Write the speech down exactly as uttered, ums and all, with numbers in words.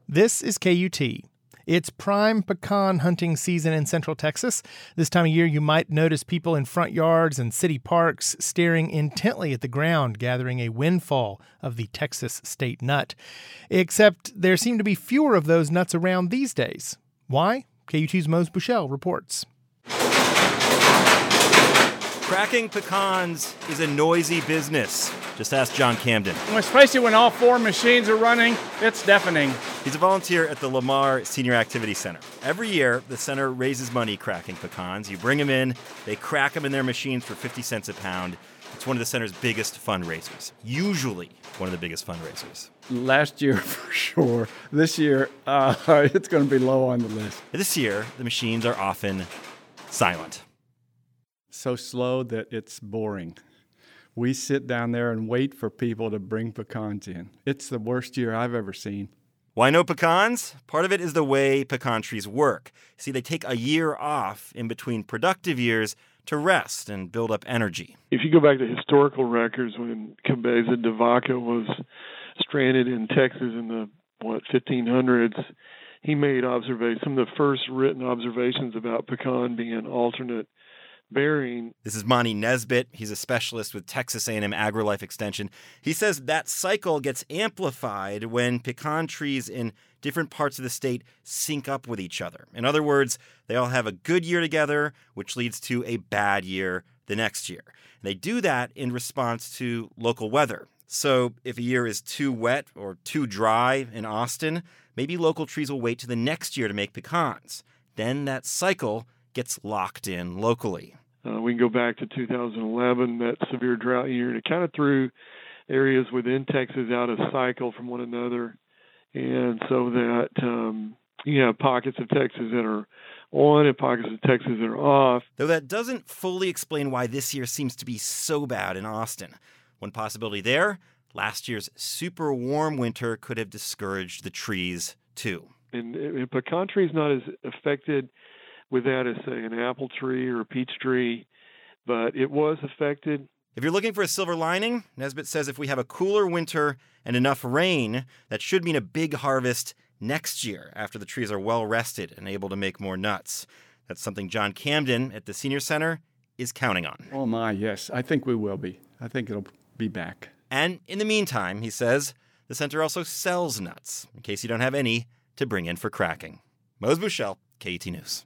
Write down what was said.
This is K U T. It's prime pecan hunting season in Central Texas. This time of year, you might notice people in front yards and city parks staring intently at the ground, gathering a windfall of the Texas state nut. Except there seem to be fewer of those nuts around these days. Why? K U T's Mose Bushell reports. Cracking pecans is a noisy business. Just ask John Camden. Especially when all four machines are running, it's deafening. He's a volunteer at the Lamar Senior Activity Center. Every year, the center raises money cracking pecans. You bring them in, they crack them in their machines for fifty cents a pound. It's one of the center's biggest fundraisers. Usually one of the biggest fundraisers. Last year, for sure. This year, uh, it's going to be low on the list. This year, the machines are often silent. So slow that it's boring. We sit down there and wait for people to bring pecans in. It's the worst year I've ever seen. Why no pecans? Part of it is the way pecan trees work. See, they take a year off in between productive years to rest and build up energy. If you go back to historical records, when Cabeza de Vaca was stranded in Texas in the, what, fifteen hundreds, he made observations, some of the first written observations about pecan being alternate bearing. This is Monty Nesbitt. He's a specialist with Texas A and M AgriLife Extension. He says that cycle gets amplified when pecan trees in different parts of the state sync up with each other. In other words, they all have a good year together, which leads to a bad year the next year. And they do that in response to local weather. So if a year is too wet or too dry in Austin, maybe local trees will wait to the next year to make pecans. Then that cycle gets locked in locally. Uh, we can go back to two thousand eleven, that severe drought year, and it kind of threw areas within Texas out of cycle from one another. And so that um, you have pockets of Texas that are on and pockets of Texas that are off. Though that doesn't fully explain why this year seems to be so bad in Austin. One possibility there, last year's super warm winter could have discouraged the trees too. And, and pecan tree is not as affected with that as, say, an apple tree or a peach tree, but it was affected. If you're looking for a silver lining, Nesbitt says if we have a cooler winter and enough rain, that should mean a big harvest next year after the trees are well rested and able to make more nuts. That's something John Camden at the Senior Center is counting on. Oh my, yes. I think we will be. I think it'll be back. And in the meantime, he says, the center also sells nuts, in case you don't have any to bring in for cracking. Mose Bushell, K U T News.